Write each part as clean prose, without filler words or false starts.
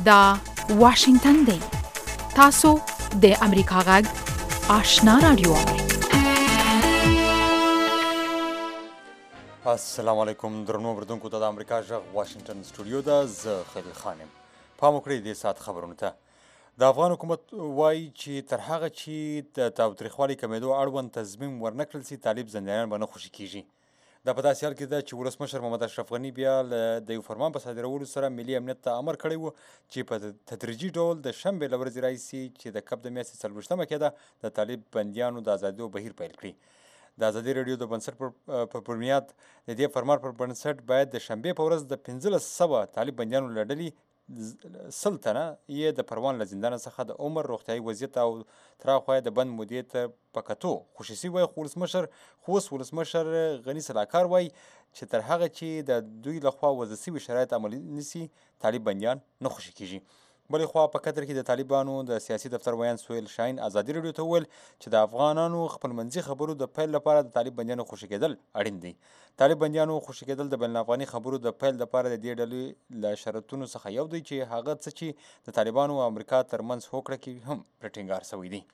دا واشنگتن دی. تاسو د امریکا غږ آشنا رادیو اورئ. السلام علیکم درنو اوریدونکو ته د امریکا غږ واشنگتن سټوډیو ده. زه خلیل خان یم. پام وکړئ دې ساعت خبرونو ته. د افغان حکومت وایي چې تر هغه چې د تاوتریخوالي کمېدو اړوند تصمیم ورنه کړل سي طالب زندانیان به نه خوشي کیږي. دا په داسې حال کې ده چې ولسمشر محمد اشرف غني بیا د یو فرمان په صادرولو سره ملي امنیت ته امر کړی و چې په تدریجي ډول د شنبې له ورځې راهیسې چې د کب د میاشتې 24مه کې ده د طالب بندیانو د ازادیدو بهیر پیل کړي. د ازادي راډیو د بنسټ په بنیاد د دې فرمان پر بنسټ باید د شنبې په ورځ د 1500 طالب بندیانو له ډلې 100 تنه یې د پروان له زندانه څخه د عمر، روغتیایي وضعیت او تر هغه د بند مودې ته په کتو خوشي سوی. خو اوس ولسمشر غني سلاکار وایي چې تر هغه چې د دوی لخوا وضع سوي شرایط عملي نسي طالب بندیان نه خوشي کیږي. بلې خوا په قطر کې د طالبانو د سیاسي دفتر ویان سهیل شاهین ازادي راډیو ته وویل چې د افغانانو خپلمنځي خبرو د پیل لپاره د طالب بندیانو خوشي کېدل اړین دی. طالب بندیانو خوشي کېدل د بین الافغاني خبرو د پیل لپاره د دې ډلې له شرطونو څخه یو دی چې هغه څه چې د طالبانو او امریکا ترمنځ هوکړه کې هم پرې ټینګار سوی دی.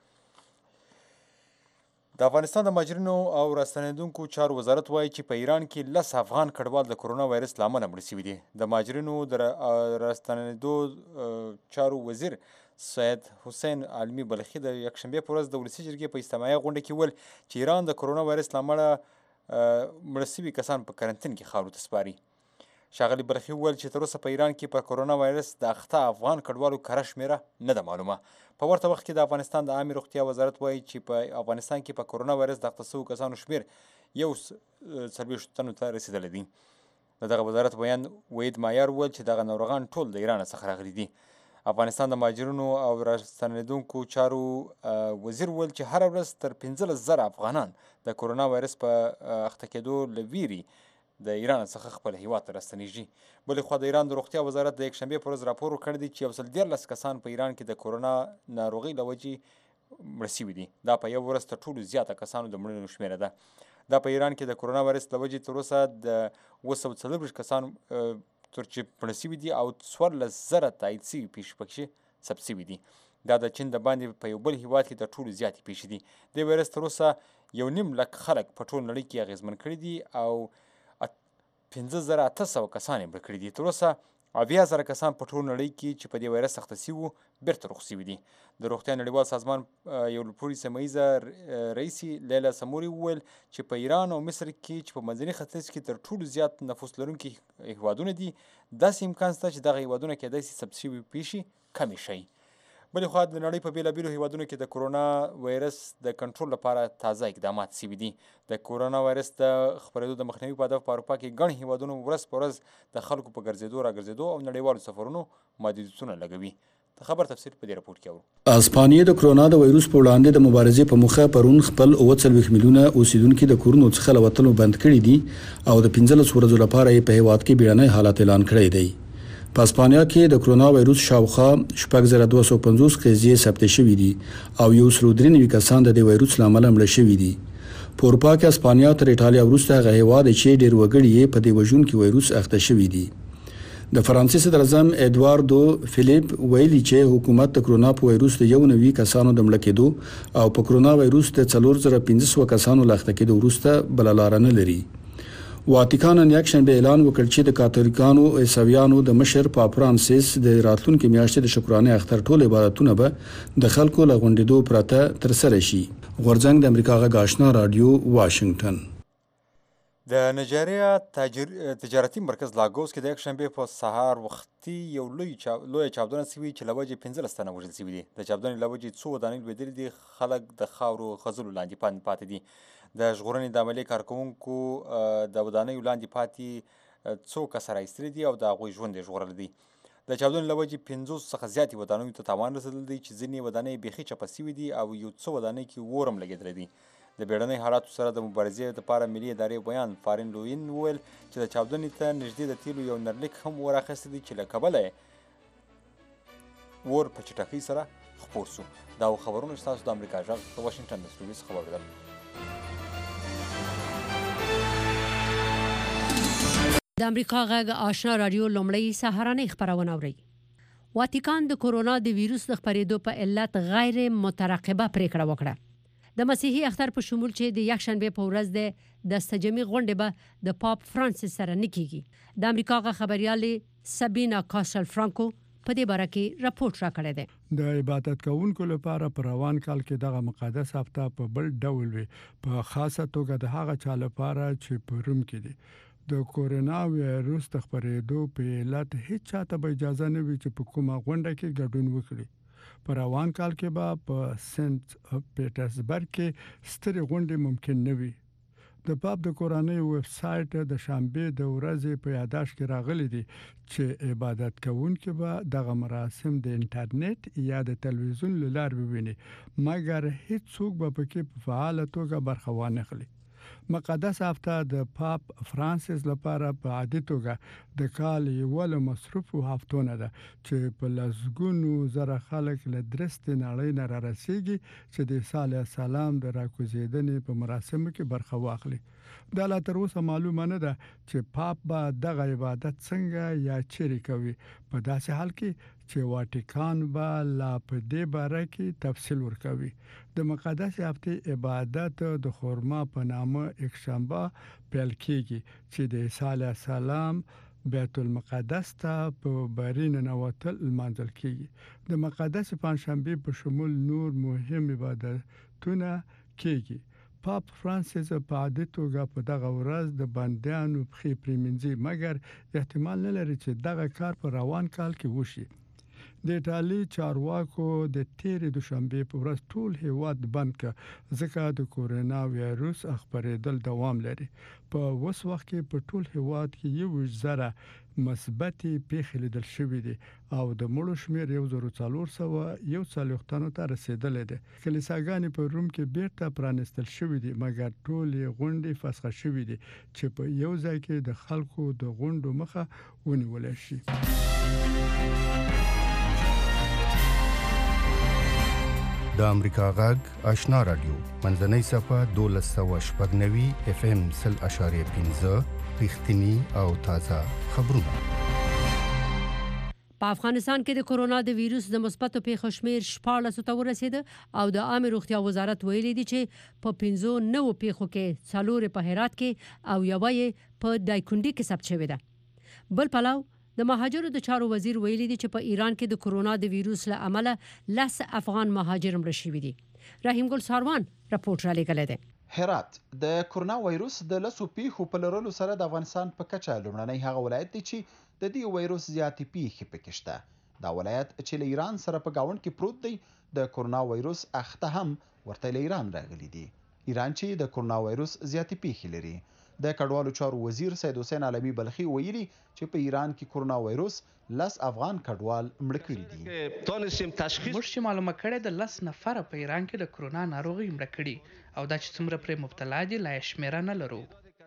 د افغانستان د مهاجرینو او راستنېدونکو چارو وزارت وایي چې په ایران کې 10 افغان کډوال د کرونا وایرس له امله مړه شوي دي. د مهاجرینو د راستنېدو چارو وزیر سید حسین عالمي بلخي د یکشنبې په ورځ د ولسي جرګې په اجتماعي غونډه کې وویل چې ایران د کرونا وایرس له امله مړه شوي کسان په کرنتین کې خاورو ته سپاري. ښاغلي بلخي وویل چې تر اوسه په ایران کې په کرونا وایرس د اخته افغان کډوالو کره شمېره نه ده معلومه. په ورته وخت کې د افغانستان د عامې روغتیا وزارت وایي چې په افغانستان کې په کرونا وایرس د اخته شویو کسانو شمېر 40 تنو ته رسېدلی دی. د دغه وزارت بیان وحید مایار وویل چې دغه ناروغان ټول د ایران څخه راغلي دي. افغانستان د مهاجرینو او راستنېدونکو چارو وزیر وویل چې هره ورځ تر 15,000 افغانان د کرونا وایرس په اخته کېدو له ویرې د ایران څخه خپل هیواد ته راستنیږي. بلې خوا د ایران د روغتیا وزارت د یکشنبې په ورځ راپور ورکړی دی چې 114 کسان په ایران کې د کرونا ناروغۍ له وجې مړه شوي دي. دا په یو ورځ تر ټولو زیاته کسانو د مړینو شمېره ده. دا په ایران کې د کرونا وایرس له وجې تر اوسه د 240 کسان تر چې مړه شوي دي او 14,000 تایید شوي پیښې پکې ثبت شوي دي. دا د چین د باندې په یو بل هیواد کې تر ټولو زیاتې پیښې دي. دې وایرس تر اوسه 1.5 لک خلک په ټول نړۍ کې اغېزمن کړي دي او 5,800 کسان یې مړه کړي دي. تر اوسه 80,000 کسان په ټول نړۍ کې چې په دې وایرس اخته شوي بېرته روغ شوي دي. د روغتیا نړیوال سازمان یو پوړي سیمه رئیسي لیلا سموري وویل چې په ایران او مصر کې چې په منځني ختیځ کې تر ټولو زیات نفوس لرونکي هیوادونه دي، داسې امکان شته چې دغه هیوادونه کېدای شي ثبت شوي پیښې کمې شي. بلې خوا د نړۍ په بېلابېلو هیوادونو کې د کرونا وایرس د کنټرول لپاره تازه اقدامات شوي دي. د کرونا وایرس د خپرېدو د مخنیوي په هدف په اروپا کې ګڼ هیوادونو ورځ په ورځ د خلکو په ګرځېدو راګرځېدو او نړیوالو سفرونو محدودیتونه لګوي. د خبر تفصیل په دې راپور کې اورو. اسپانیا د کرونا د وایروس په وړاندې د مبارزې په موخه پرون خپل 39 میلیونه اوسیدونکو د کورونو څخه له وتلو بند کړي دي او د 15 ورځو لپاره یې په هیواد کې بیړنی حالت اعلان کړی دی. په اسپانیا کې د کرونا وایروس شاوخوا 6250 قضیې ثبت شوي دي او 193 کسان د دې وایروس له امله مړه شوي دي. په اروپا کې اسپانیا تر ایټالیا وروسته هغه هیواد چې ډېر وګړي یې په دې وژونکي وایروس اخته شوي دي. د فرانسې صدر اعظم ایدواردو فلیپ ویلي چې حکومت د کرونا په وایروس د 91 کسانو د مړه کېدو او په کرونا وایروس د 4500 کسانو له اخته کېدو وروسته بله لاره نه لري. واتیکان نن یکشنبه اعلان وکړ چې د کاتولیکانو عیسویانو د مشر پاپ فرانسیس د راتلونکي میاشتې د شکرانې اختر ټول عبادتونه به د خلکو له غونډېدو پرته ترسره شي. غورځنګ د امریکا غږ آشنا رادیو واشنگټن. د نایجیریا تجارتي مرکز لاګوس کې د یکشنبې په سهار وختي یو لویه چاودنه شوې چې له وجې 15 تنه وژل شوي دي. د چاودنې له وجې څو ودانۍ لوېدلي دي. خلک د خاورو خځلو لاندې پاتې دي. د ژغورنې د عملیې کارکوونکو د ودانیو لاندې پاتې څو کسه راایستلي دي او د هغوی ژوند یې ژغورلی دی. د چاودنې له وجې 50 څخه زیاتې ودانیو ته تاوان رسېدلی دی چې ځینې ودانۍ بیخي چپه شوي دي او یو څو ودانۍ کې اور هم لګېدلی دی. د بیړنۍ حالاتو سره د مبارزې لپاره ملي ادارې بیان فارین لوین وویل چې د چاودنې ته نږدې د تیلو یو نرلیک هم اور اخیستی دی چې له کبله یې اور په چټکۍ سره خپور سو. دا خبرونه چې تاسو د امریکا غږ د واشنګټن د سټوډیو څخه واورېدل. د امریکا غږ آشنا رادیو لومړی سهارنۍ خپرونه اورئ. واتیکان د کورونا د ویروس د خپرېدو په علت غیر مترقبه پریکړه وکړه. د مسیحي اختر په شمول چې د یکشنبه په ورځ د سجمي غونډې به د پاپ فرانسیس سره نکېږي. د امریکا غ خبريال سابینا کاسل فرانکو په دې باره کې راپورټ راکړی دی. د عبادت کوونکو لپاره په روان کال کې دغه مقدس هفته په بل ډول وي، په خاصه توګه د هغه چا لپاره چې په روم کې دي. د کورونا وایروس د خپرېدو په علت هیڅ چاته به اجازه نه وي چې په کومه غونډه کې ګډون وکړي. په روان کال کې به په سنت پیټرزبرګ کې سترې غونډې ممکن نه وي. د پاپ د کورنۍ ویب سټ د شنبه د ورځې په یاداشت کې راغلي دي چې عبادت کوونکي به دغه مراسم د انټرنیټ یا د تلویزیون له لارې وویني، مګر هیڅ څوک به پکې په فعال توګه برخه وانه خلي. مقدس هفته د پاپ فرانسیس لپاره په عادي توګه د کال یو له مصروفو هفتونه ده چې په لسګونو زره خلک له درستې نړۍ نه رارسیږي چې د عیسی علیه السلام د راکوزیدنې په مراسمو کې برخه واخلي. دا لا تر اوسه معلومه نه ده چې پاپ به دغه عبادت څنګه یا چیرې کوي، په داسې حال کې چې واتیکان به لا په دې باره کې تفصیل ورکوي. د مقدس هفته عبادت د خورما په نامه یکشنبه پیل کیږي چې د عیسی علیه السلام بیت المقدس ته په برین نوتل المنزل کیږي. د مقدس پنځشنبه په شمول نور مهم عبادتونه کیږي. پاپ فرانسیس په عادي توګه په دغه ورځ د بندیانو پخې پریمنځي، مګر احتمال نه لري چې دغه کار په روان کال کې وشي. د ایټالي چارواکو د تیرې دوشنبه په ورځ ټول هیواد بند کړ ځکه د کورونا وایروس خپرېدل دوام لري. په اوس وخت کې په ټول هیواد کې 1,000 مثبت پیښې لیدل شوې دي او د مړو شمېر 1,441 ته رسیدلی دی. کلیساګانې په روم کې بیرته پرانستل شوې دي، مګر ټولې غونډې فسخ شوې دي چې په یو ځای کې د خلکو د غونډو مخه ونیول شي. د امریکا غږ آشنا رادیو منځنۍ صفه 1290 اف ام 0.5 رښتینی او تازه خبرونه. په افغانستان کې د کورونا د ویروس د مثبتو پیښو شمېر 14 ته ورسید او د عامه روغتیا وزارت ویلي دی چې په 59 پیښو کې 4 په هرات کې او یو په دایکنډي کې ثبت شوې ده. بل پلو د مهاجرو د چارو وزیر ویلي دی چې په ایران کې د کورونا د ویروس له امله 10 افغان مهاجر مړه شوي دي. رحیم ګل ساروان راپورټ را لېږلی دی. هرات د کورونا وایروس د 10 پیښو په لرلو سره د افغانستان په کچه لومړنی هغه ولایت دی چې د دې وایروس زیاتې پیښې پکې شته. دا ولایت چې له ایران سره په گاوند کې پروت دی، د کورونا وایروس اخته هم ورته له ایران راغلي دي. ایران چې د کورونا وایروس زیاتې پیښې لري. د کډوالو چارو وزیر سید حسین عالمی بلخی ویلي چې په ایران کې کورونا وایروس 10 افغان کډوال مړه کړي دي. موږ چې معلومه کړې د 10 نفر په ایران کې د کورونا ناروغي مړه کړي او دا چې څومره پرې مبتلا دي لا شمیره نه لرو.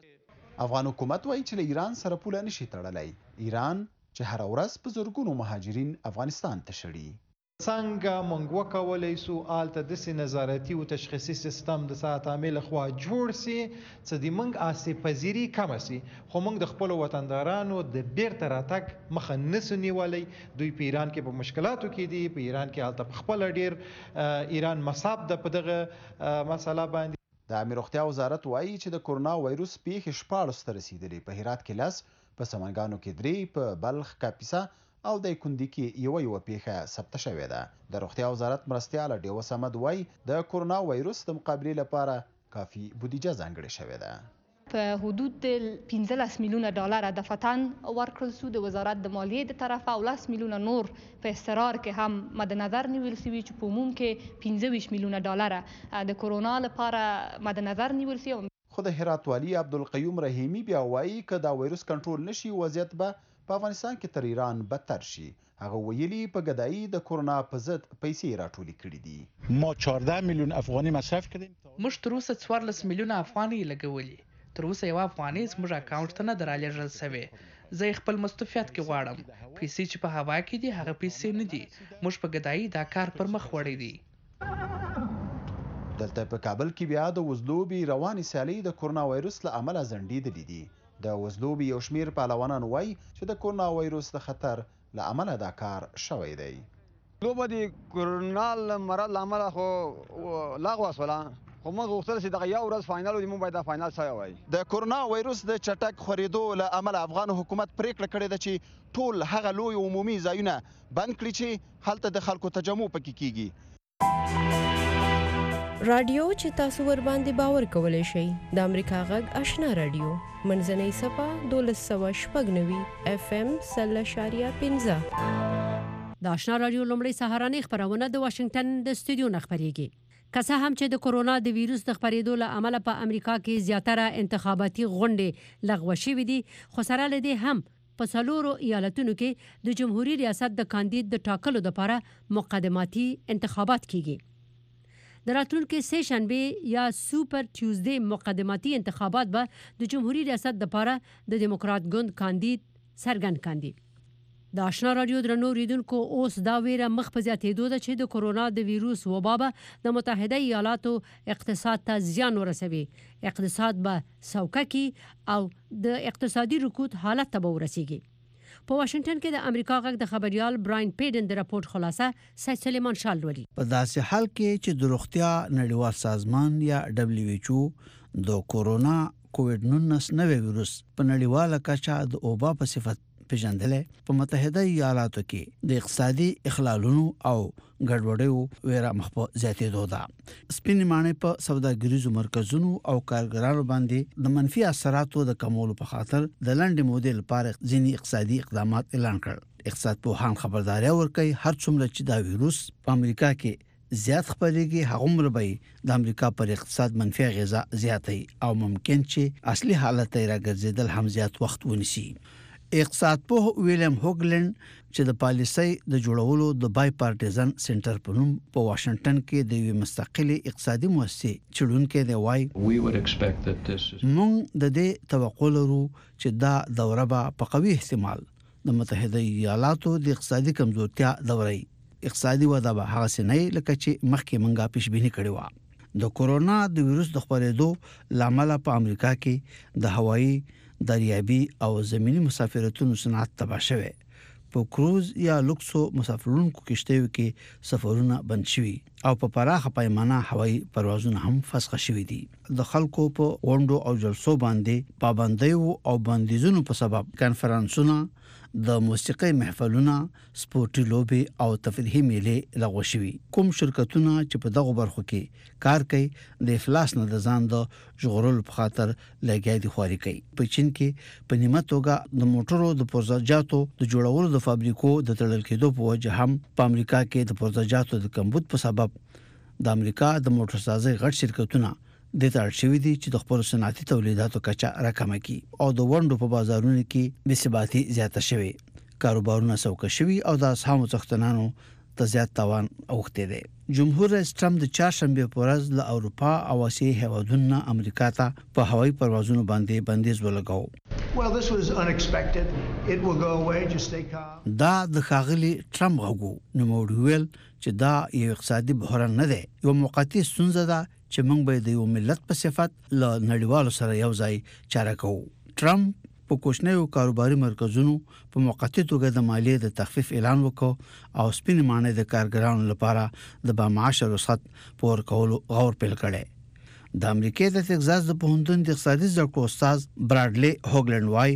افغان حکومت وایي چې له ایران سره پوله نشي تړلی. ایران چې هر ورځ په زرګونو مهاجرین افغانستان ته شړي. څنګه موږ وکولای سو آلته د نظارتي او تشخیصي سیستم د سات عامل خوا جوړ سي چې د موږ آسي پذیری کم سي، خو موږ د خپل وطندارانو د بیرته راتګ مخه نسو نیولای. دوی په ایران کې په مشکلاتو کې دي، په ایران کې آلته خپل ډیر ایران مصاب د په دغه مسله باندې. د امیر روغتیا وزارت وایي چې د کورونا وایروس پیښې 14 ته رسیدلې. په هرات کې 10، په سمنګانو کې 3، په بلخ، کاپیسا او د کندي کې یو پیښه ثبت شوې ده. د روغتیا وزارت مرستیال ډیو سمد وایي د کورونا وایروس د مقابلې لپاره کافي بودیجه ځانګړې شوې ده. په حدود د 15 میلیونه ډالر دفتن ورکړل شو د وزارت د مالیې د طرفه او 10 میلیونه نور په استقرار کې هم مد نظر نیول شوی چې په عموم کې 15 میلیونه ډالر د کورونا لپاره مد نظر نیول شوی. خو د هرات والی عبدالقیوم رحیمی بیا وایي که دا وایروس کنټرول نشي وضعیت به په افغانستان کې تر ایران بدتر شي. هغه ویلي په ګدایي د کورونا په ضد پیسې راټولې کړې دي. ما 14 میلیون افغاني مصرف کړیم. موږ تر اوسه 14 میلیونه افغاني لګولي. تر اوسه یو افغاني زموږ اکاونټ ته نه درالېږل شوی. زه خپل مستوفیت کې غواړم. پیسې چې په هوا کې دي هغه پیسې نه دي. موږ په ګدایي دا کار پر مخ وړی دي. دلته په کابل کې بیا د وزلوبي رواني سیالي د کورونا وایروس له امله ځنډېدلې دي. د وزلوبې یو شمیر پهلوانان وایي چې د کرونا وایروس د خطر له امله دا کار شوی دی. لوبه د کرونا مرض له امله خو لغوه شوله، خو موږ غوښتل چې دغه یو ورځ فاینل و، موږ باید دا فاینل شوی وای. د کرونا وایروس د چټک خورېدو له امله افغان حکومت پریکړه کړې ده چې ټول هغه لوی عمومي ځایونه بند کړي چې هلته د خلکو تجمع پکې کیږي. رادیو چې تاسو ور باندې باور کولای شئ د امریکا غږ آشنا رادیو منځنۍ صفه 1290 FM 0.15. د آشنا رادیو لومړی سهارنۍ خبرونه د واشنگټن د استودیو نه خبرېږي. که څه هم چې د کرونا د ویروس د خپرېدو له امله په امریکا کې زیاتره انتخاباتي غونډې لغوه شوې دي، خو سره له دې هم په څلورو ایالتونو کې د جمهوریت ریاست د کاندید د ټاکلو لپاره مقدماتي انتخابات کیږي. د راتلونکي سه شنبه یا سوپر ټیوزډے مقدماتي انتخابات به د جمهوریت ریاست لپاره د دیموکرات ګوند کاندید څرګند کاندي. د آشنا رادیو درنو ریدونکو اوس دا ویره مخ په زیاتېدو ده چې د کرونا د ویروس وبا به د متحده ایالاتو اقتصاد ته زیان ورسوي، اقتصاد به سوکه کی او د اقتصادي رکود حالت ته به ورسیږي. په واشنگټن کې د امریکا غږ د خبريال براین پیډن د راپورټ خلاصه سید سلیمان شال لولي. په داسې حال کې چې د روغتیا نړیوال سازمان یا WHO د کرونا کووډ-19 نوې ویروس په نړیواله کچه د وبا په صفت پیژندلې، په متحده ایالاتو کې د اقتصادي اخلالونو او ګډوډیو ویره مخ په زیاتېدو ده. سپین مانې په سوداګریزو مرکزونو او کارګرانو باندې د منفي اثراتو د کمولو په خاطر د لنډ مودې لپاره ځینې اقتصادي اقدامات اعلان کړل. اقتصاد پوهان خبرداري ورکوي هر څومره چې دا ویروس په امریکا کې زیات خپرېږي، هغومره به د امریکا پر اقتصاد منفي اغیزه زیاتوي او ممکن چې اصلي حالت ته راګرځېدل هم زیات وخت ونیسي. اقتصاد پوه ویلیام هوګلند چې د پالیسۍ د جوړولو د بای پارټیزن سنټر په نوم په واشنگټن کې د یو مستقلي اقتصادي مؤسسې چلونکو دی وایي موږ د دې توقع لرو چې دا دوره به په قوي احتمال د متحده ایالاتو د اقتصادي کمزورتیا دوري اقتصادي وده به هغه سنې لکه چې مخکې منګه پیشبینی کړې و. د کرونا د ویروس د خپرېدو لامل په امریکا کې د هوایي دریابي او زمینی مسافرتونو صنعت تباه شوه. په کروز یا لوکسو مسافرونکو کشتیو کې سفرونه بند شوي او په پراخه پیمانه هوایي پروازونه هم فسخ شوي دي. د خلکو په غونډو او جلسو باندې پابندۍ او بندیزونو په سبب کانفرنسونه، د موسیقي محفلونه، سپورتي لوبي او تفریحي میلې لغوه شوي. کوم شرکتونه چې په دغه برخو کې کار کوي د افلاس نه د ځان د ژغورلو په خاطر لګیا دي خواري کوي. په چین کې په نیمه توګه د موټرو د پرزاجاتو د جوړولو د فابریکو د تړل کېدو په وجه هم په امریکا کې د پرزاجاتو د کمبود په سبب د امریکا د موټر سازي غټ شرکتونه د تړل شوی دي چې د خپل صنعتي تولیداتو کچه راکمه کړي او د ونډو په بازارونو کې بې ثباتي زیاته شوی، کاروبارونه سوکه شوی او د اسهامو څښتنانو ته زیات تاوان اوښتی دی. جمهور رئیس ټرمپ د چهارشنبه په ورځ له اروپا او اسیا هیوادونو امریکا ته په هوایي پروازونو باندې بندیز ولګاو. دا د ښاغلي ټرمپ غوږو نو ویل چې دا یو اقتصادي بحران نه دی، یو موقتی ستونزه ده چې موږ به د یو ملت په صفت له نړیوالو سره یو ځای چاره کوو. ټرمپ په کوچنیو کاروباري مرکزونو په موقتی توګه د مالیې د تخفیف اعلان وکړ او سپین مانې د کارګرانو لپاره د بامعاش رخصت پور کولو غور پیل کړي. د امریکای د تگزاس د پوهنتون د اقتصادي زده کړو استاد برادلی هوګلند وایي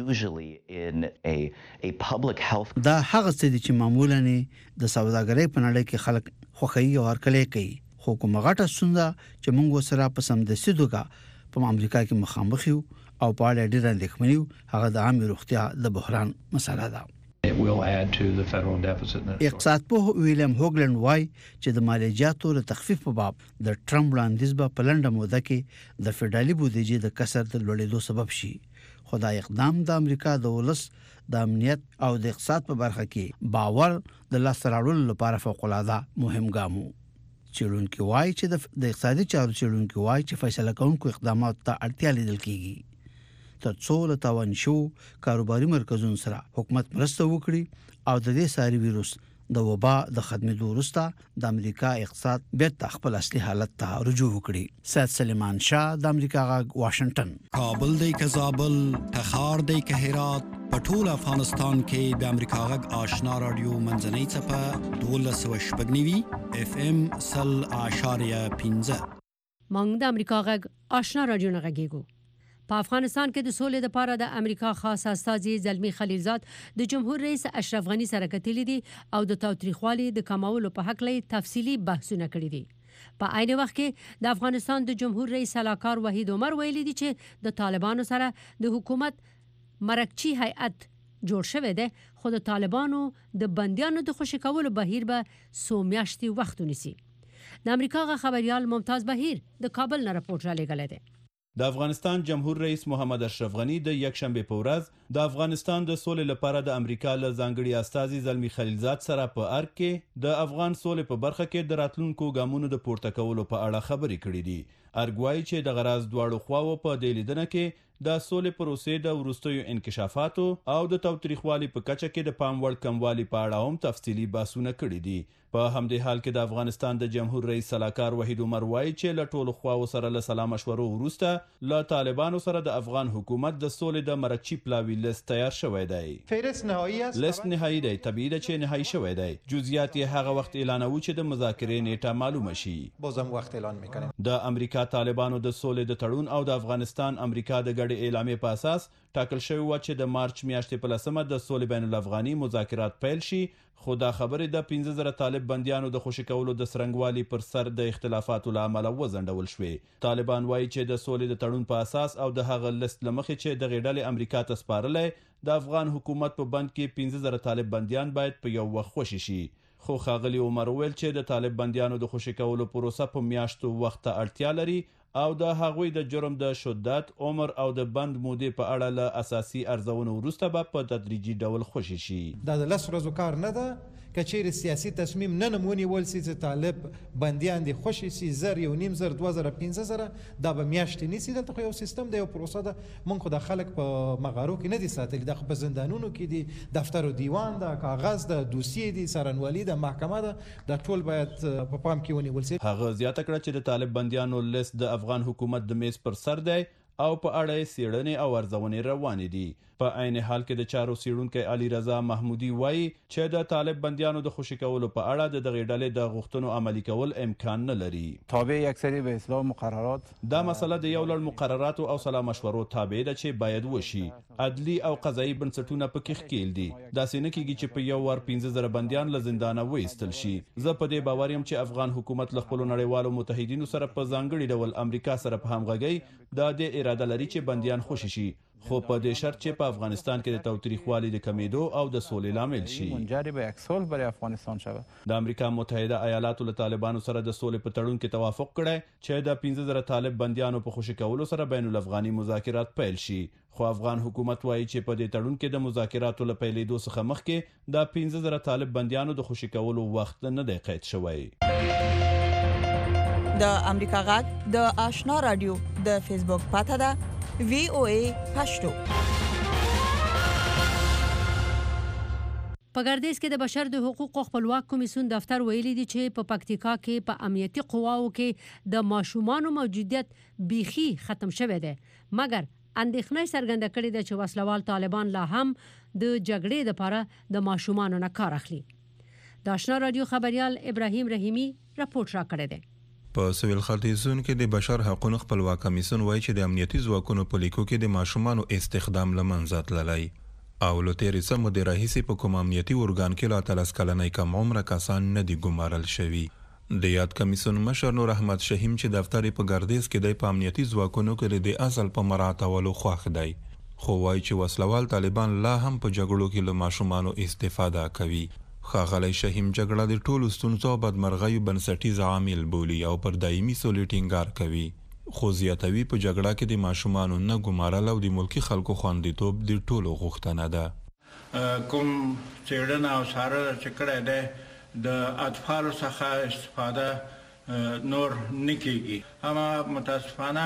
دا هغه څه دي چې معمولاً د سوداګرۍ په نړۍ کې خلک خوښي او هرکلی کوي، خو کومه غټه ستونزه چې موږ سره په سمدستي توګه په امریکا کې مخامخ یو او په اړه ډېر اندېښمن یو هغه د عامه روغتیا د بحران مسله ده. اقتصاد پوه ویلیام هوګلند وایي چې د مالیاتو د تخفیف په باب د ټرمپ وړاندیز به په لنډه موده کې د فدرالي بودیجې د کسر د لوړېدو سبب شي. خدای اقدام د امریکا د ولس د امنیت او د اقتصاد په برخه کې باور د لاسته راوړلو لپاره فوق العاده مهم ګام و. چلونکي وایي چې د اقتصادي چارو چلونکي وایي چې فیصله کوونکو اقدامات ته اړتیا لیدل کیږي تر څو له تاوان شو کاروباري مرکزونو سره حکومت مرسته وکړي او د دې ساري ویروس د وبا د ختمېدو وروسته د امریکا اقتصاد بیرته خپل اصلي حالت ته رجوع وکړي. سید سلیمان شاه د امریکا غږ واشنگټن. کابل دی که زابل، تخار دی که هرات، په ټول افغانستان کې د امریکا غږ آشنا رادیو منځنۍ څپه 1290 FM 0.15. مونږ د امریکا غږ آشنا رادیو نه غږیږو. په افغانستان کې د سولې لپاره د امریکا خاص استازي زلمی خلیلزاد د جمهور رئیس اشرف غنی سره کتلې دي او د تاوتریخوالي د کمولو په حق لې تفصیلی بحثونه کړي دي. په عین وخت کې د افغانستان د جمهور رئیس سلاکار وحید عمر ویلي دي چې د طالبانو سره د حکومت مرکچی هیئت جوړ شوی دی، خو د طالبانو د بندیانو د خوشی کولو بهیر به څو میاشتې وخت ونیسي. د امریکا غږ خبريال ممتاز بهیر د کابل نه راپورټ را لېږلی دی. د افغانستان جمهور رئیس محمد اشرف غنی د یکشنبه په ورځ د افغانستان د سولې لپاره د امریکا له ځانګړي استازي زلمی خلیلزاد سره په ارګ کې د افغان سولې په برخه کې د راتلونکو ګامونو د پورته کولو په اړه خبرې کړې دي. ارګ وایي چې د غراز دواړو خواو په دې لیدنه کې د سولې پروسې د وروستیو انکشافاتو او د تاوتریخوالي په کچه کې د پام وړ کموالي په اړه هم تفصیلي بحثونه کړي دي. په همدې حال کې د افغانستان د جمهور رئیس سلاکار وحید عمر وایي چې له ټولو خواو سره له سلا مشورو وروسته له طالبانو سره د افغان حکومت د سولې د مرکچی پلاوي لیست تیار شوی دی. فهرست نهایی است. لیست نهایی دی، طبیعي ده چې نهایی شوی دی. جزئیات یې هغه وخت اعلانوي چې د مذاکرې نیټه معلومه شي. بازم وخت اعلان میکنیم. د امریکا طالبانو د سولې د تړون او د افغانستان امریکا د ګډې اعلامیې په اساس ټاکل شوی و چې د مارچ میاشتې په 10مه د سولې بین الافغاني مذاکرات پیل شي، خو دا خبرې د 15,000 طالب بندیانو د خوشی کولو د سرنګوالي پر سر د اختلافاتو له امله وځنډول شوې. طالبان وایي چې د سولې د تړون په اساس او د هغه لیست لمخې چې د غېډلې امریکا ته سپارلې د افغان حکومت په بند کې 15,000 طالب بندیان باید په یو وخت خوشی شي. خو ښاغلي عمر ویل چې د طالب بندیانو د خوشی کولو پروسه په میاشتو وخت ته اړتیا لري او د هغوی د جرم د شدت، عمر او د بند مودې په اړه له اساسي ارزونو وروسته به په تدریجي ډول خوشی شي. دا د 10 ورځو کار نه ده که چیرې سیاسي تصمیم نه ونیول سي چې طالب بندیان دي خوشی سي 1,500 2,000 15,000 دا به میاشتې نیسي. دلته خو یو سیستم دی، یو پروسه ده. مونږ خو د خلک په مغارو کې نه دي ساتلي، دا خو په زندانونو کې دي، دفتر و دیوان ده، کاغذ ده، دوسیې دي، سرنوالي ده، محکمه ده، دا ټول باید په پام کې ونیول سي. هغه زیاته کړه چې د طالب بندیانو لیست د افغان حکومت د میز پر سر دی او په اړه یې څېړنې او ارزونې روانې دي. په عین حال کې د چارو څېړونکی علي رضا محمودي وایي چې د طالب بندیانو د خوشي کولو په اړه د دغې ډلې د غوښتنو عملي کول امکان نه لري. تابع یکسری به اصلاح مقررات دا مسله د یو لړ مقرراتو او سلا مشورو تابع ده چې باید وشي. عدلي او قضایي بنسټونه پکې ښکیل دي. داسې نه کیږي چې په یو وار 15,000 بندیان له زندانه وایستل شي. زه په دې باور یم چې افغان حکومت له خپلو نړیوالو متحدینو سره په ځانګړي ډول امریکا سره په همغږۍ د دې اراده لري چې بندیان خوشي شي، خو په دې شرط چې په افغانستان کې د تاوتریخوالي د کمیدو او د سولې لامل شي. منجر به یک صلح برای افغانستان شود. د امریکا متحده ایالاتو له طالبانو سره د سولې په تړون کې توافق کړی چې د 15,000 طالب بندیانو په خوشي کولو سره بین الافغاني مذاکرات پیل شي. خو افغان حکومت وایي چې په دې تړون کې د مذاکراتو له پیلېدو څخه مخکې د 15,000 طالب بندیانو د خوشي کولو وخت نه دی قید شوی. د امریکا غږ د آشنا رادیو د فیسبوک پاته ده VOA پښتو. په ګردیز کې د بشر د حقوقو خپلواک کمیسیون دفتر ویلي دی چې په پکتیکا کې په امنیتي قواو کې د ماشومانو موجودیت بیخي ختم شوی دی، مګر اندېښنه څرګنده کړې ده چې وسلوال طالبان لا هم د جګړې لپاره د ماشومانو نه کار اخلي. د آشنا رادیو خبريال ابراهیم رحیمی راپورټ را کړی دی. په سویل ختیځون کې د بشر حقوقو خپلواک کمیسیون وایي چې د امنیتي ځواکونو په لیکو کې د ماشومانو استخدام لمنځه تللی او له تېرې څه مودې راهیسې په کوم امنیتي ارګان کې لا 13 کلنۍ کم عمره کسان نه دي ګمارل شوي. د یاد کمیسیون مشر نور احمد شهیم چې دفتر په ګردیز کې د امنیتي ځواکونو کې د اصل په مراعاتولو خوښ دی، خو وایي چې وسلوال طالبان لا هم په جګړو کې له ماشومانو استفاده کوي. ښاغلی شهیم جګړه د ټولو ستونزو او بدمرغیو بنسټیز عامل بولي او پر دایمي سولې ټینګار کوي، خو زیاتوي په جګړه کې د ماشومانو نه ګمارل او د ملکي خلکو خوندیتوب د ټولو غوښتنه ده. کوم څېړنه او څارنه چې کړې ده د اطفالو څخه استفاده نور نه کیږي. اما متاسفانه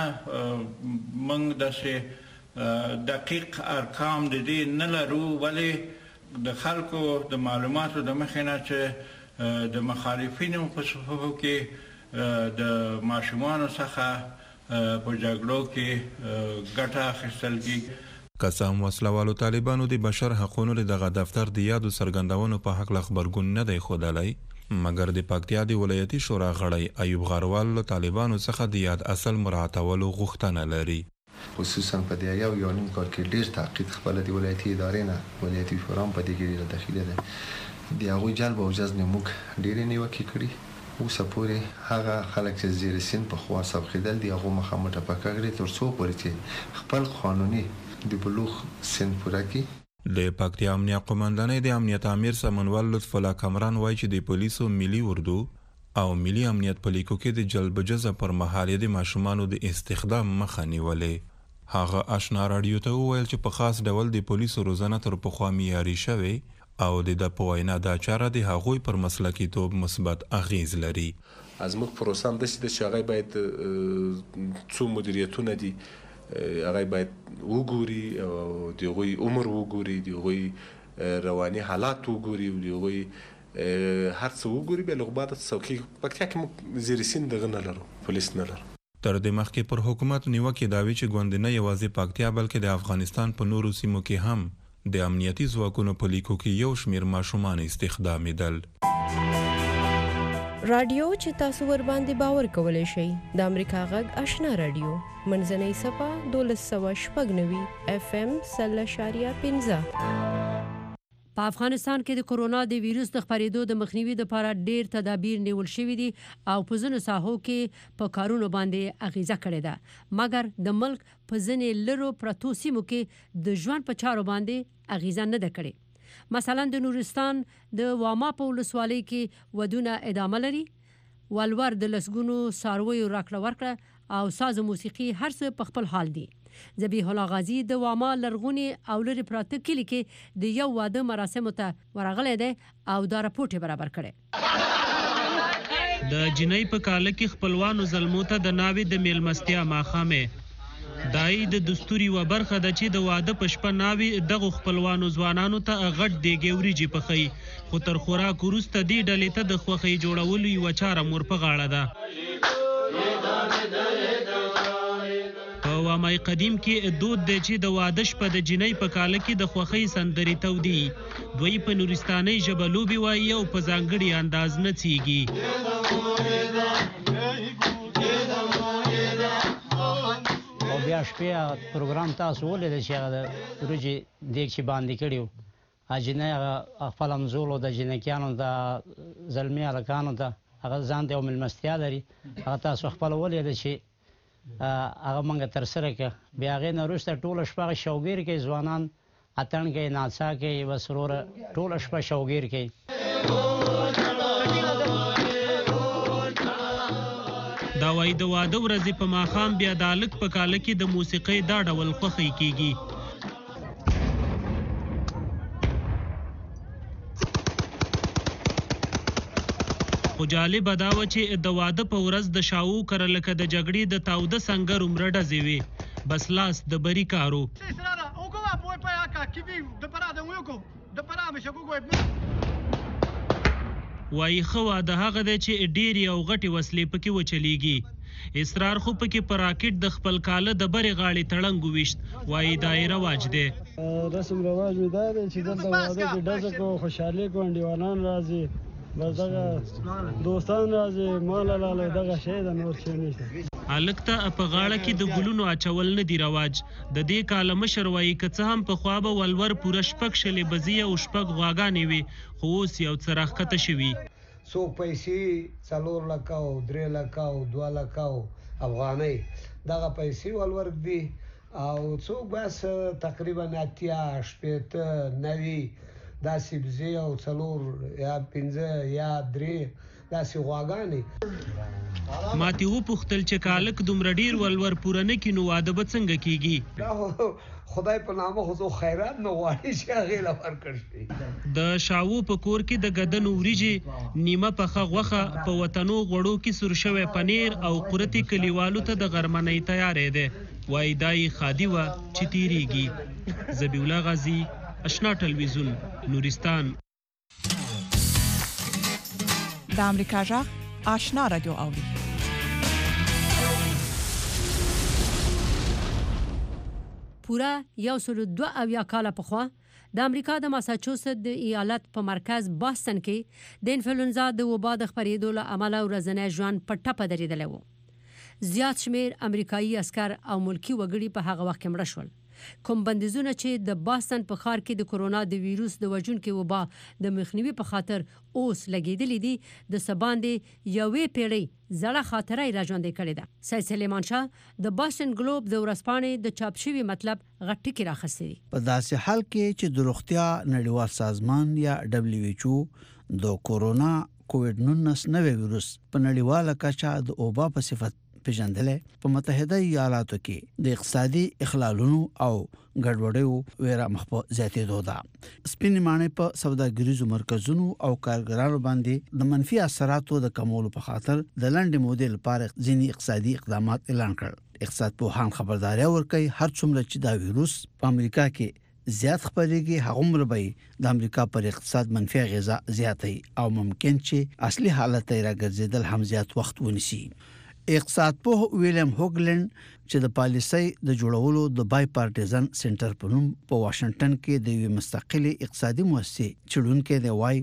موږ داسې دقیق ارقام د دې نه لرو، ولې د خلکو د معلوماتو د مخې نه چې د مخالفینو په صفوفو کې د ماشومانو څخه په جګړو کې ګټه اخیستل کیږي. قسم وسلوالو طالبانو د بشر حقوقو دغه دفتر د یادو څرګندونو په حق خبرګون نه دی ښودلی، مګر د پکتیا د ولایتي شورا غړی ایوب غروال له طالبانو څخه د یاد اصل مراعاتولو غوښتنه لري. خصوصا په دې یو نیم کال کې ډېر تحقیق خپل د ولایتي ادارې نه ولایتي شورا په دې کې داخله ده. د هغوی جلب او جذب موږ ډېرې نیوکې کړي. اوس پورې هغه خلک چې زیر سن په خوا سبقیدل دي هغه مخامټه پکړي تر څو پورې چې خپل قانوني د بلوغ سن پوره کړي. د پکتیا امنیه قومندانۍ د امنیت امیر سمنوال لطف الله کمران وایي چې د پولیسو ملي اردو او ملي امنیت په لیکو کې د جلب جذب پر مهال د ماشومانو د استخدام مخه نیولې. هغه آشنا رادیو ته وویل چې په خاص ډول د پولیسو روزنه تر پخوا معیاري شوې او د په وینا دا چاره د هغوی پر مسلکي توب مثبت اغیز لري. از موږ پروسه هم داسې ده چې هغه باید څو مدیریتونه دي هغه باید وګوري او د هغوی عمر وګوري، د هغوی رواني حالات وګوري او د هغوی هر څه وګوري. بیا له بعد څوکۍ پکتیا کې موږ زیر سین دغه نه لرو، پولیس نه لرو. تر دې مخکې پر حکومت نیوکې داوي چې ګوند نه یوازې پکتیا بلکې د افغانستان په نورو سیمو کې هم د امنیتي ځواکونو په لیکو کې یو شمیر ماشومان استخدامیدل. رادیو چې تاسو ور باندې باور کولای شئ د امریکا غږ آشنا رادیو منځنۍ صفه 1290 FM 0.15. په افغانستان کې د کورونا د ویروس د خپرېدو د مخنیوي لپاره ډېر تدابیر نیول شوي دي او په ځینو ساحو کې په کارونو باندې اغیزه کړې ده، مګر د ملک په ځینې لرو پرتو سیمو کې د ژوند په چارو باندې اغیزه نه ده کړې. مثلا د نورستان د واما په ولسوالۍ کې ودونه ادامه لري، ولور د لسګونو څارویو راکړه ورکړه او ساز موسیقي هر څه په خپل حال دي. ذبیح الله غازی د واما لرغونی او لري پراته کلی کې د یو واده مراسمو ته ورغلی دی او دا راپورټ برابر کړي. د جنۍ په کاله کې خپلوانو زلمو ته د ناوې د میلمستیا ماښامې دای د دستوري و برخه د چې د واده په شپه ناوې دغه خپلوانو ځوانانو ته غټ دیګې وریجې پخی، خو تر خوراک وروسته دې ډلې ته د خوښۍ جوړولو یوه چاره مور په غاړه ده. په وامای قدیم کې دود دی چې د واده شپه د جنۍ په کاله کې د خوښۍ سندرې تودي، دوی په نورستانۍ ژبه لوبې وایي او په ځانګړي انداز نڅیږي. او بیا شپې پروګرام تاسو ولیدل چې هغه د وریجې دیګ چې باندې کړي وو، جنۍ هغه خپل همزولو د جنکیانو د زلمي هلکانو ته هغه ځان ته یو میلمستیا لري، هغه تاسو خپل ولیدل چې هغه موږ ترسره کړه. بیا هغې نه وروسته ټوله شپه هغه شوګیر کوي، ځوانان اتڼ کوي، ناڅا کوي، بس وروره ټوله شپه شوګیر کوي. دا وایي د واده ورځې په ماښام بیا د هلک په کاله کې د موسیقۍ دا ډول خوښۍ کیږي. خو جالبه دا وه چې د واده په ورځ د شاو کره لکه د جګړې د تاوده سنګر عمره ډزې وې، بس لاس د بری کارو. وایي ښه واده هغه دی چې ډېرې او غټې وسلې پکې وچلیږي. اسرار خو پکې په راکټ د خپل کاله د برې غاړې تړنګ وویشت، وایي دا یې رواج دی. رسم رواج مې دا دی چې دلته واده کې ډزه کوو، خوشحالي کوو، انډیوالان راځي، بس دغه دوستان راځي، ماله لاله دغه شی د نور شی نشته. هلک ته په غاړه کې د ګلونو اچول نه دی رواج. د دې کاله مشر وایي که څه هم پخوا به ولور پوره شپږ شلې بزې او شپږ غواګانې وي، خو اوس یو څه راښکته شوي. څوک پیسې 4 لکه او 3 لکه او 2 لکه افغانۍ دغه پیسې ولور دي، او څوک بس تقریبا 80 شپېته 90 داسې بزې او 4 یا 5 یا 3 داسې غواګانې. ما ترې وپوښتل چې که هلک دومره ډېر ولور پوره نه کړي نو واده به څنګه کېږي؟ خدای په نامه خو څوک خیرات نه غواړي چې هغې له ورکړ شي. د شاوو په کور کې د ګدنو وریجې، نیمه پخه غوښه، په وطنو غوړو کې سور شوی پنیر او قورتې کلیوالو ته د غرمنۍ تیاری دی. وایي دا یې ښادي وه چې تېرېږي. ذبیح الله غازي، آشنا ټلویزیون نورستان. د امریکا جغ آشنا رادیو اوري. پورا 102 کال پخوا د امریکا د ماساچوست د ایالت په مرکز باستن کې د انفلونزا د وبا د خپرېدو له امله ورځنی ژوند په ټپه درېدلی و. زیات شمیر امریکایي عسكر او ملکی وګړي په هغه وخت کې مړه شول. کوم بندیزونه چې د باستن په ښار کې د کورونا د ویروس د وژونکي وبا د مخنیوي په خاطر اوس لګېدلي دي د سباندې یوې پیړۍ زړه خاطره را ژوندۍ کړې ده. سید سلیمان شاه د باستن ګلوب د ورځپاڼې د چاپ شوي مطلب غټ ټکي راخستې دي. په داسې حال کې چې د روغتیا نړیوال سازمان یا WHO د کورونا کووډ-19 نوې ویروس په نړیواله کچه د وبا په صفت پیژندلې په متحده ایالاتو کې د اقتصادي اخلالونو او ګډوډیو ویره مخ په زیاتېدو ده. سپین معنی په سوداګریزو مرکزونو او کارګرانو باندې د منفي اثراتو د کمولو په خاطر د لنډ مودې لپاره ځینې اقتصادي اقدامات اعلان کړل. اقتصاد پوهان خبرداري ورکوي هر څومره چې دا ویروس په امریکا کې زیات خپرېږي هغومره به د امریکا پر اقتصاد منفي اغیزه زیاتوي او ممکن چې اصلي حالت ته راګرځېدل هم زیات وخت ونیسي. اقتصاد پوه ویلیام هوګلند چې د پالیسۍ د جوړولو د بای پارټیزن سنټر په نوم په واشنگټن کې د یو مستقلي اقتصادي مؤسسې چلونکي دی وایي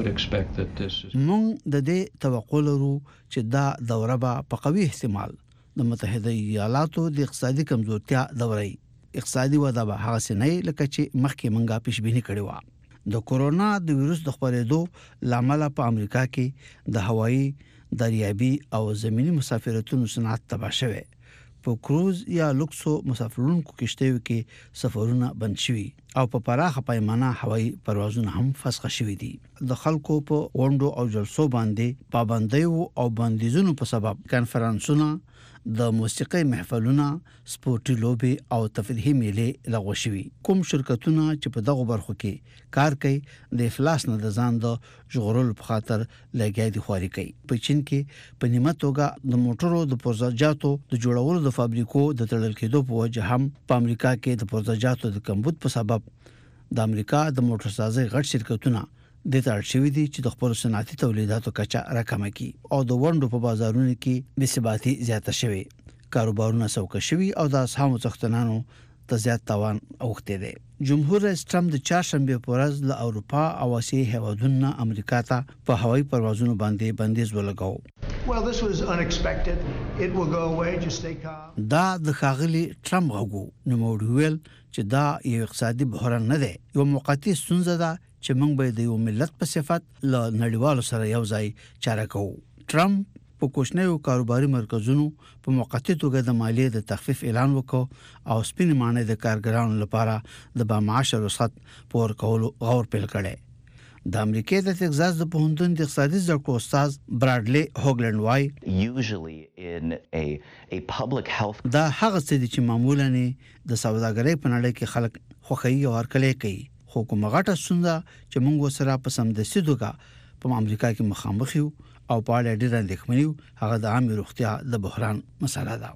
موږ د دې توقع لرو چې دا دوره به په قوي احتمال د متحده ایالاتو د اقتصادي کمزورتیا دوره اقتصادي وده به هغه سنې لکه چې مخکې منګه پیشبینی کړې و. د کورونا د ویروس د خپرېدو لامل په امریکا کې د هوایي دریابي او زمینی مسافرتونو صنعت تباه شوه. په کروز یا لوکسو مسافرونکو کشتیو کې سفرونه بند شوي او په پراخه پیمانه هوایي پروازونه هم فسخ شوي دي. د خلکو په غونډو او جلسو باندې پابندیو او بندیزونو په سبب کانفرنسونه د موسیقي محفلونه سپورتي لوبي او تفریحي میلې لغوه شوي. کوم شرکتونه چې په دغه برخو کې کار کوي د افلاس نه د ځان د ژغورلو په خاطر لګیا دي خواري کوي. په چین کې په نیمه توګه د موټرو د پرزاجاتو د جوړولو د فابریکو د تړل کېدو په وجه هم په امریکا کې د پرزاجاتو د کمبود په سبب د امریکا د موټر سازي غټ شرکتونه د تړل شوی دي چې د خپل صنعتي تولیداتو کچه راکمه کړي او د وندو په بازارونو کې بې ثباتي زیاته شوی. کاروبارونه سوکه شوی او د اسهامو څښتنانو ته زیات تاوان اوښتی دی. جمهور رئیس ټرمپ د چهارشنبه په ورځ له اروپا او اسیا هیوادونو امریکا ته په هوایي پروازونو باندې بندیز ولګاو. دا د ښاغلي ټرمپ غوښتو نو موډویل چې دا یو اقتصادي بحران نه دی یو موقتی ستونزه ده چې موږ به د یو ملت په صفت له نړیوالو سره یو ځای چاره کوو. ټرمپ په کوچنیو کاروباري مرکزونو په موقتی توګه د مالیې د تخفیف اعلان وکړ او سپین معنی د کارګرانو لپاره د بامعاش رخصت پور کولو غور پیل کړي. د امریکای د تگزاس د پوهنتون د اقتصادي زده کړو استاد برادلی هوګلند وایي دا هغه څه دي چې معمولاً د سوداګرۍ په نړۍ کې خلک خوښي او هرکلی کوي خو کومه غټه ستونزه چې موږ سره په سمدستي توګه په امریکا کې مخامخ یو او په اړه ډېر اندېښمن یو هغه د عامه روغتیا د بحران مسله ده.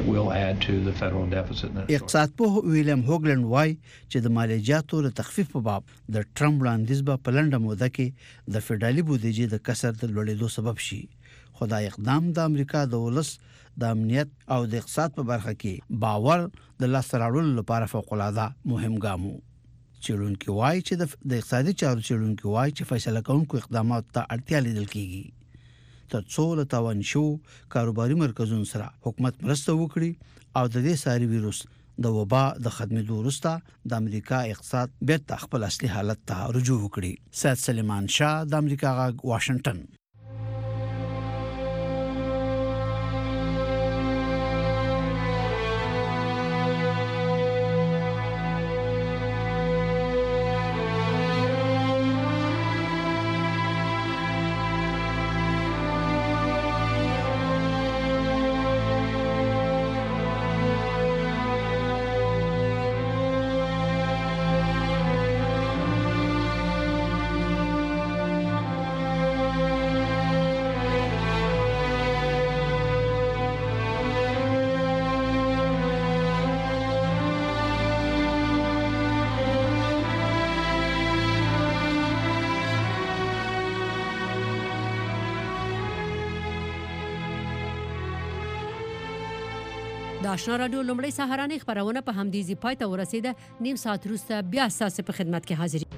اقتصاد پوه ویلیام هوګلند وایي چې د مالیاتو د تخفیف په باب د ټرمپ وړاندیز به په لنډه موده کې د فدرالي بودیجې د کسر د لوړېدو سبب شي. خدای اقدام د امریکا د ولس د امنیت او د اقتصاد په برخه کې باور د لاسته راوړلو لپاره فوق العاده مهم ګام و. چلونکي وایي چې د اقتصادي چارو چلونکي وایي چې فیصله کوونکو اقدامات ته اړتیا لیدل کیږي ترڅو له تاوان شو کاروباري مرکزونو سره حکومت مرسته وکړي او د دې ساري ویروس د وبا د ختمېدو وروسته د امریکا اقتصاد بیرته خپل اصلي حالت ته رجوع وکړي. سید سلیمان شاه د امریکا غږ واشنگټن. د آشنا رادیو لومړی سهارنۍ خبرونه په همدې ځای پای ته ورسیده. نیم ساعت وروسته بیا ستاسو په خدمت کې حاضر